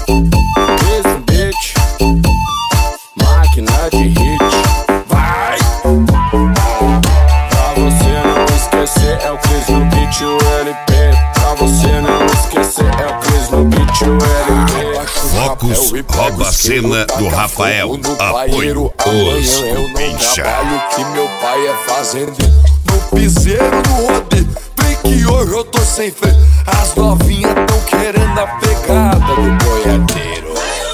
Mesmo beat, máquina de hit. Vai! Pra você não esquecer, é o Cris no beat, o LP. Pra você não esquecer, é o Cris no beat, o LP. Focus rouba a cena do Rafael. Apoio os Cupincha. Trabalho que meu pai é fazendeiro. No piseiro, no rodeio. Vem que hoje eu tô sem freio. As novinhas tão querendo a pegada do boiadeiro.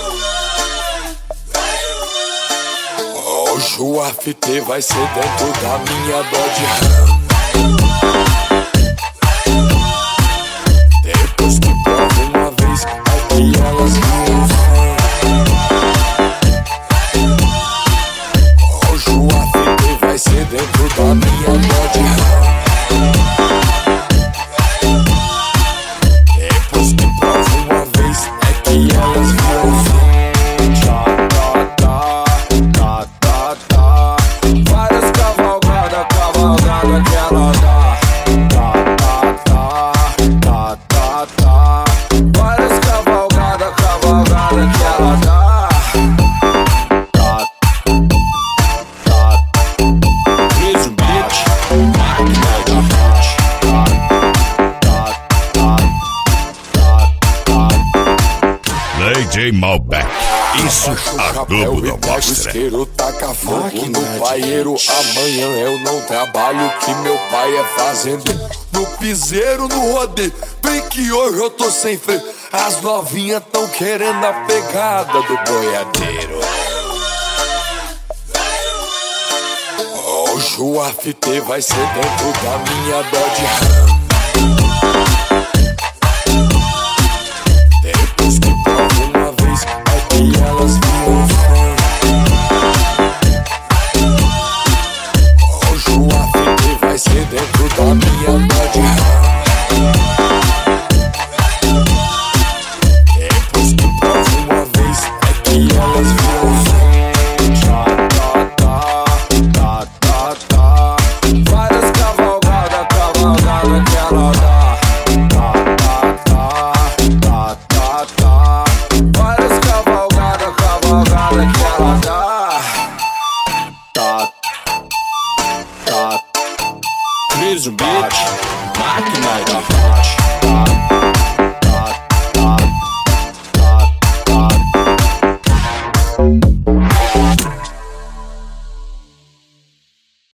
Hoje o AFT vai ser dentro da minha Dodge Ram. Depois que prova uma vez, é que elas viram fã. Hoje o AFT vai ser dentro da minha Dodge Ram. Depois que prova uma vez, é que elas viram fã. Várias cavalgadas, cavalgada que ela dá. Várias cavalgadas, cavalgada que ela dá. Cris beat, máquina de hit. DJ Malbec. Isso a Globo não mostra. Isqueiro, taca fogo no paieiro. Amanhã eu não trabalho, que meu pai é fazendeiro. No piseiro, no rodeio. Vem que hoje eu tô sem freio. As novinhas tão querendo a pegada do boiadeiro. Hoje o AFT vai ser dentro da minha Dodge Ram. Depois que prova uma vez, é que elas viram fã. Hoje o AFT vai ser dentro da minha Dodge Ram. Depois que prova uma vez, é que elas viram fã. Várias cavalgadas, cavalgada que ela dá. Várias cavalgadas, cavalgada que ela dá. Cris beat, máquina de hit.